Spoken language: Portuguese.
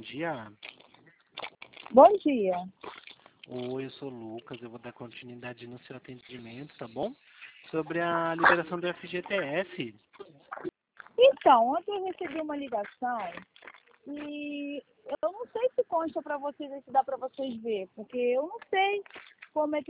dia. Bom dia. Oi, eu sou o Lucas, eu vou dar continuidade no seu atendimento, tá bom? Sobre a liberação do FGTS. Então, ontem eu recebi uma ligação e eu não sei se consta para vocês, se dá para vocês ver, porque eu não sei como é que